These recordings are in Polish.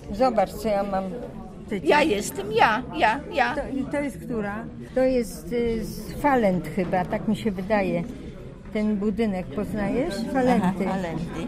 Zobacz, co ja mam. Ja jestem, ja. To jest która? To jest Falent chyba, tak mi się wydaje. Ten budynek poznajesz? Falenty. Falenty.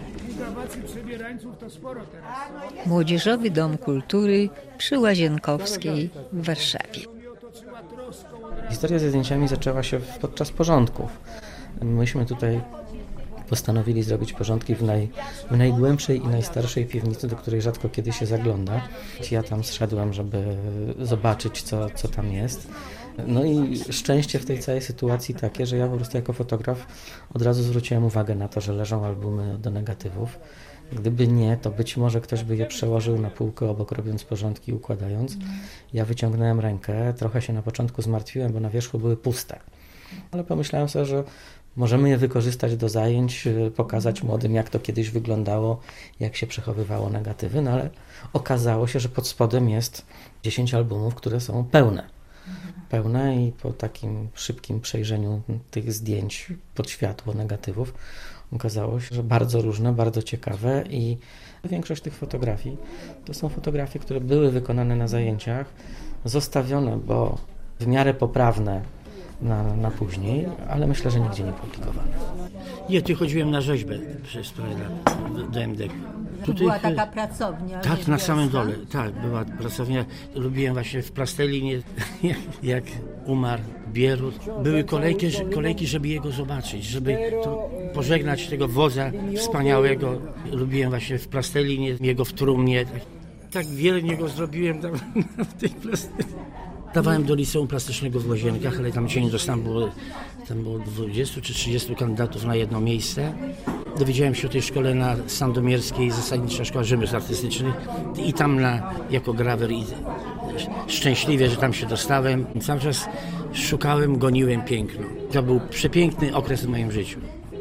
Młodzieżowy Dom Kultury przy Łazienkowskiej w Warszawie. Historia ze zdjęciami zaczęła się podczas porządków. Myśmy tutaj postanowili zrobić porządki w najgłębszej i najstarszej piwnicy, do której rzadko kiedy się zagląda. Ja tam zszedłem, żeby zobaczyć, co tam jest. No i szczęście w tej całej sytuacji takie, że ja po prostu jako fotograf od razu zwróciłem uwagę na to, że leżą albumy do negatywów. Gdyby nie, to być może ktoś by je przełożył na półkę obok, robiąc porządki, układając. Ja wyciągnąłem rękę, trochę się na początku zmartwiłem, bo na wierzchu były puste. Ale pomyślałem sobie, że możemy je wykorzystać do zajęć, pokazać młodym, jak to kiedyś wyglądało, jak się przechowywało negatywy, no ale okazało się, że pod spodem jest 10 albumów, które są pełne i po takim szybkim przejrzeniu tych zdjęć pod światło negatywów okazało się, że bardzo różne, bardzo ciekawe i większość tych fotografii to są fotografie, które były wykonane na zajęciach, zostawione, bo w miarę poprawne na później, ale myślę, że nigdzie nie publikowane. Ja tu chodziłem na rzeźbę przez parę lat do MDK. Tutaj była taka pracownia. Tak, na samym dole. Tak, była pracownia. Lubiłem właśnie w Plastellinie, jak umarł Bierut. Były kolejki, żeby jego zobaczyć, żeby pożegnać tego wodza wspaniałego. Lubiłem właśnie w Plastellinie, jego w trumnie. Tak wiele niego zrobiłem tam w tej Plastellinie. Dawałem do liceum plastycznego w Łazienkach, ale tam się nie dostałem, tam było 20 czy 30 kandydatów na jedno miejsce. Dowiedziałem się o tej szkole na Sandomierskiej, Zasadnicza Szkoła Rzemiosł Artystycznych i tam jako grawer i szczęśliwie, że tam się dostałem. Cały czas szukałem, goniłem piękno. To był przepiękny okres w moim życiu.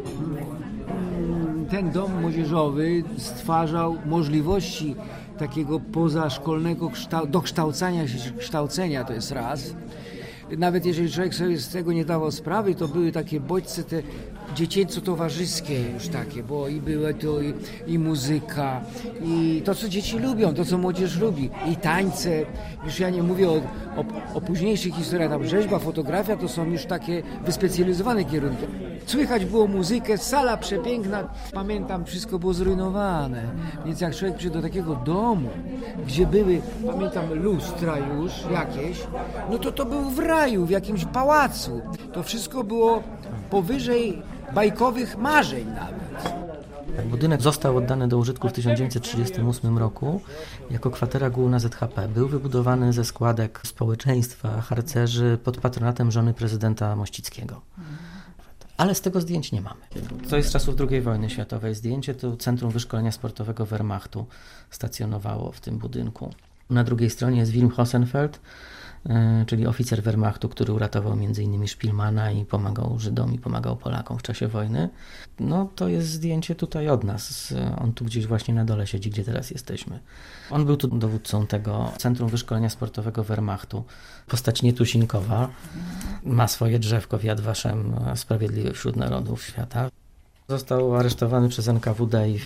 Ten dom młodzieżowy stwarzał możliwości takiego pozaszkolnego dokształcania się, kształcenia, to jest raz. Nawet jeżeli człowiek sobie z tego nie dawał sprawy, to były takie bodźce te dziecięco-towarzyskie już takie, bo i były to i muzyka, i to, co dzieci lubią, to, co młodzież lubi, i tańce. Już ja nie mówię o późniejszych historiach, tam rzeźba, fotografia, to są już takie wyspecjalizowane kierunki. Słychać było muzykę, sala przepiękna, pamiętam, wszystko było zrujnowane, więc jak człowiek przyszedł do takiego domu, gdzie były, pamiętam, lustra już jakieś, no to był w raju, w jakimś pałacu. To wszystko było powyżej bajkowych marzeń nawet. Budynek został oddany do użytku w 1938 roku jako kwatera główna ZHP. Był wybudowany ze składek społeczeństwa harcerzy pod patronatem żony prezydenta Mościckiego. Ale z tego zdjęć nie mamy. To jest z czasów II wojny światowej. Zdjęcie to Centrum Wyszkolenia Sportowego Wehrmachtu stacjonowało w tym budynku. Na drugiej stronie jest Wilm Hossenfeld, czyli oficer Wehrmachtu, który uratował m.in. Szpilmana i pomagał Żydom i pomagał Polakom w czasie wojny. No to jest zdjęcie tutaj od nas. On tu gdzieś właśnie na dole siedzi, gdzie teraz jesteśmy. On był tu dowódcą tego Centrum Wyszkolenia Sportowego Wehrmachtu. Postać nietuzinkowa. Ma swoje drzewko w Yad Vashem, Sprawiedliwy wśród Narodów Świata. Został aresztowany przez NKWD i w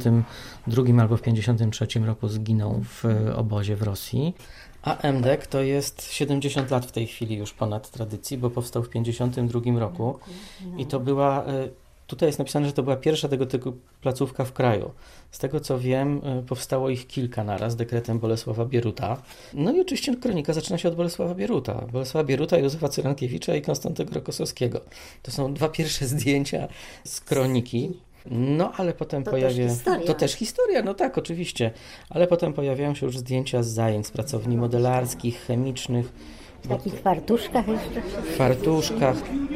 1952 albo w 1953 roku zginął w obozie w Rosji. A MDK to jest 70 lat w tej chwili już ponad tradycji, bo powstał w 1952 roku i to była, tutaj jest napisane, że to była pierwsza tego typu placówka w kraju. Z tego co wiem, powstało ich kilka naraz dekretem Bolesława Bieruta. No i oczywiście kronika zaczyna się od Bolesława Bieruta. Bolesława Bieruta, Józefa Cyrankiewicza i Konstantego Rokosowskiego. To są dwa pierwsze zdjęcia z kroniki. No, ale potem To też historia, no tak, oczywiście. Ale potem pojawiają się już zdjęcia z zajęć, z pracowni modelarskich, chemicznych. W takich fartuszkach jeszcze? W fartuszkach.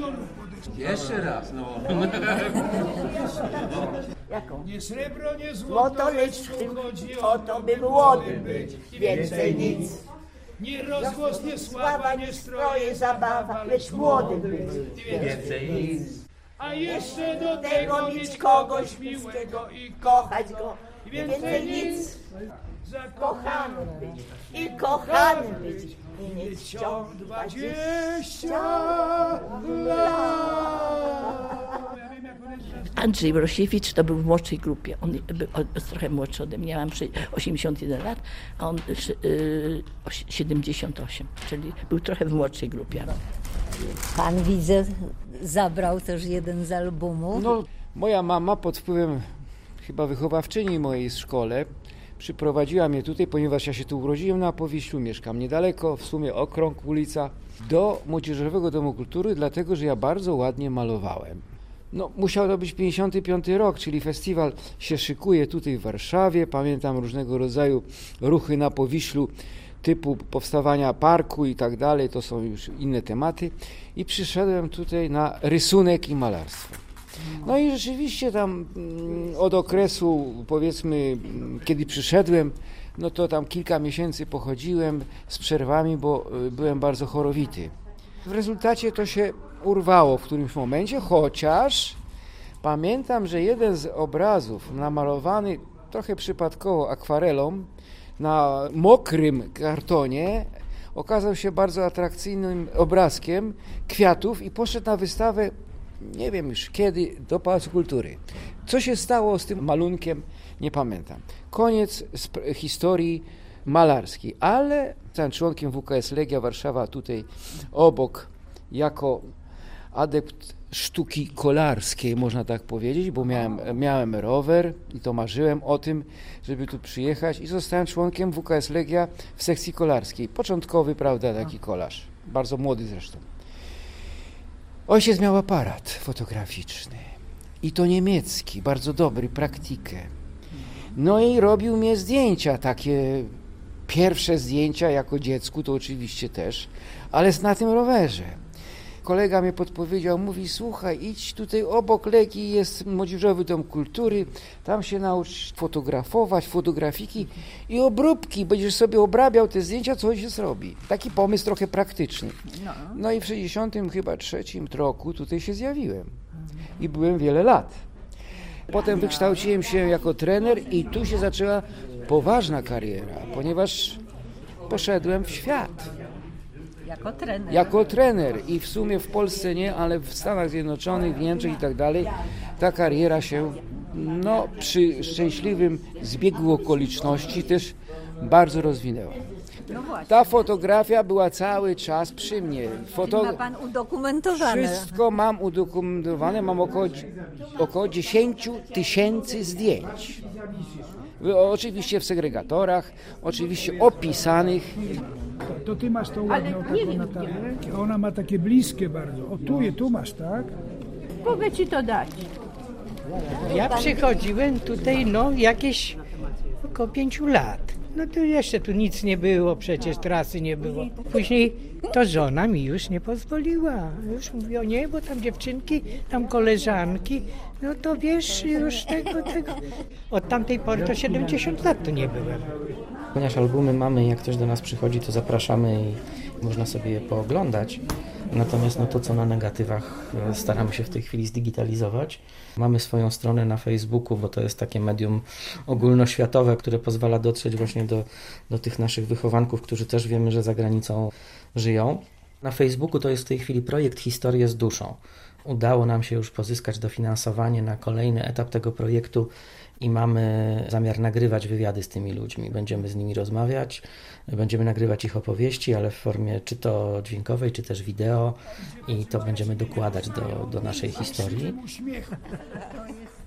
Jeszcze raz, no. Jaką? Nie srebro, nie złoto, lecz w tym oto by młodym być, więcej nic. Nie rozgłos, nie sława, nie stroje, zabawa, lecz młodym być, więcej nic. A jeszcze do tego mieć kogoś miłego i kochać go, więcej nic. Zakochanym być i kochanym być i mieć wciąż 20 lat. Ja wiem, jak Andrzej Rosiewicz to był w młodszej grupie. On był trochę młodszy ode mnie. Ja mam 81 lat, a on 78, czyli był trochę w młodszej grupie. Pan, widzę, zabrał też jeden z albumów. No, moja mama pod wpływem chyba wychowawczyni mojej w szkole przyprowadziła mnie tutaj, ponieważ ja się tu urodziłem na Powiślu, mieszkam niedaleko, w sumie okrąg, ulica, do Młodzieżowego Domu Kultury, dlatego że ja bardzo ładnie malowałem. No, musiał to być 55 rok, czyli festiwal się szykuje tutaj w Warszawie. Pamiętam różnego rodzaju ruchy na Powiślu, typu powstawania parku i tak dalej, to są już inne tematy. I przyszedłem tutaj na rysunek i malarstwo. No i rzeczywiście tam od okresu, powiedzmy, kiedy przyszedłem, no to tam kilka miesięcy pochodziłem z przerwami, bo byłem bardzo chorowity. W rezultacie to się urwało w którymś momencie, chociaż pamiętam, że jeden z obrazów namalowany trochę przypadkowo akwarelą na mokrym kartonie okazał się bardzo atrakcyjnym obrazkiem kwiatów i poszedł na wystawę, nie wiem już kiedy, do Pałacu Kultury. Co się stało z tym malunkiem, nie pamiętam. Koniec historii malarskiej, ale jestem członkiem WKS Legia Warszawa tutaj obok jako adept sztuki kolarskiej, można tak powiedzieć, bo miałem rower i to marzyłem o tym, żeby tu przyjechać i zostałem członkiem WKS Legia w sekcji kolarskiej. Początkowy, prawda, taki kolarz, bardzo młody zresztą. Ojciec miał aparat fotograficzny i to niemiecki, bardzo dobry, praktykę. No i robił mnie zdjęcia, takie pierwsze zdjęcia jako dziecku, to oczywiście też, ale na tym rowerze. Kolega mnie podpowiedział, mówi, słuchaj, idź tutaj obok Legii, jest Młodzieżowy Dom Kultury, tam się naucz fotografować, fotografiki i obróbki, będziesz sobie obrabiał te zdjęcia, co się zrobi. Taki pomysł trochę praktyczny. No i w 63 roku tutaj się zjawiłem i byłem wiele lat. Potem wykształciłem się jako trener i tu się zaczęła poważna kariera, ponieważ poszedłem w świat. Jako trener i w sumie w Polsce nie, ale w Stanach Zjednoczonych, w Niemczech i tak dalej, ta kariera się, no, przy szczęśliwym zbiegu okoliczności też bardzo rozwinęła. Ta fotografia była cały czas przy mnie. Ma pan udokumentowane. Wszystko mam udokumentowane, mam około 10 000 zdjęć. Oczywiście w segregatorach, oczywiście opisanych. To ty masz tą ładną taką Natalię. Ona ma takie bliskie bardzo. O, tu masz, tak? Mogę ci to dać. Ja przychodziłem tutaj, no, jakieś około 5 lat. No to jeszcze tu nic nie było, przecież trasy nie było. Później to żona mi już nie pozwoliła. Już mówiła, nie, bo tam dziewczynki, tam koleżanki, no to wiesz, już tego. Od tamtej pory to 70 lat tu nie byłem. Ponieważ albumy mamy, jak ktoś do nas przychodzi, to zapraszamy i można sobie je pooglądać. Natomiast no to, co na negatywach, staramy się w tej chwili zdigitalizować. Mamy swoją stronę na Facebooku, bo to jest takie medium ogólnoświatowe, które pozwala dotrzeć właśnie do tych naszych wychowanków, którzy też wiemy, że za granicą żyją. Na Facebooku to jest w tej chwili projekt Historie z duszą. Udało nam się już pozyskać dofinansowanie na kolejny etap tego projektu i mamy zamiar nagrywać wywiady z tymi ludźmi. Będziemy z nimi rozmawiać, będziemy nagrywać ich opowieści, ale w formie czy to dźwiękowej, czy też wideo i to będziemy dokładać do naszej historii.